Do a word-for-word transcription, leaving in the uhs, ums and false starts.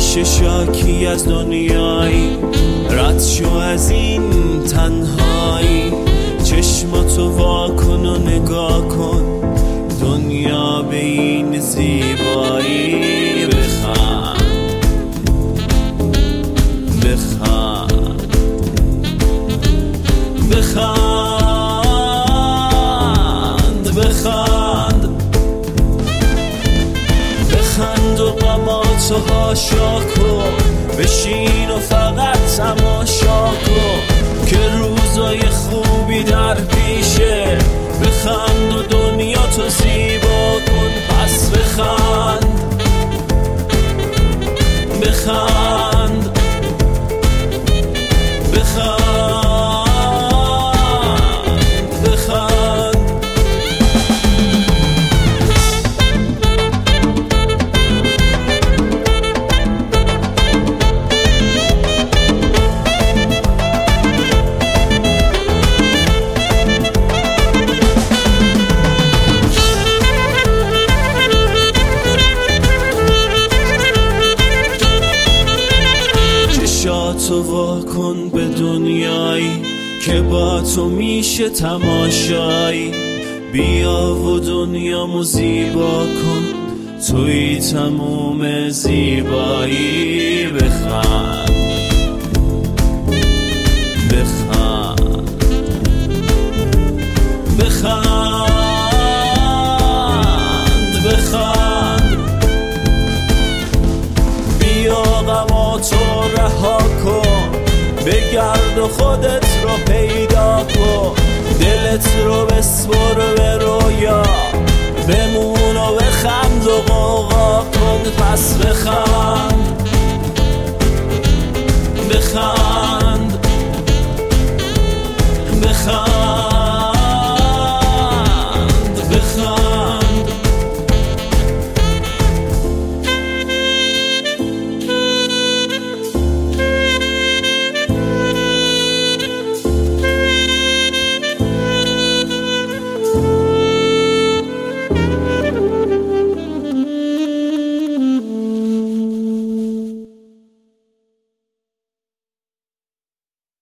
میشه شاکی از دنیایی، رد شو از این تنهایی. چشماتو وا کن و نگاه کن دنیا به این زیبایی. بخند بخند بخند بخند بخند و غماتو هاشا کن، بشین و فقط تماشا کن که روزای خوبی در پیشه. بخند و دنیا تو زیبا کن، پس بخند بخند بخند بخند. چشاتو وا کن به دنیایی که با تو میشه تماشایی. بیا و دنیامو زیبا کن، توی تموم زیبایی. بخند بخند بخند بخند. بیا غماتو رها کن، بگرد و خودت رو پیدا کن. دلت رو بسپر به رویا، بمون و بخند و غوغا کن. پس بخند بخند بخند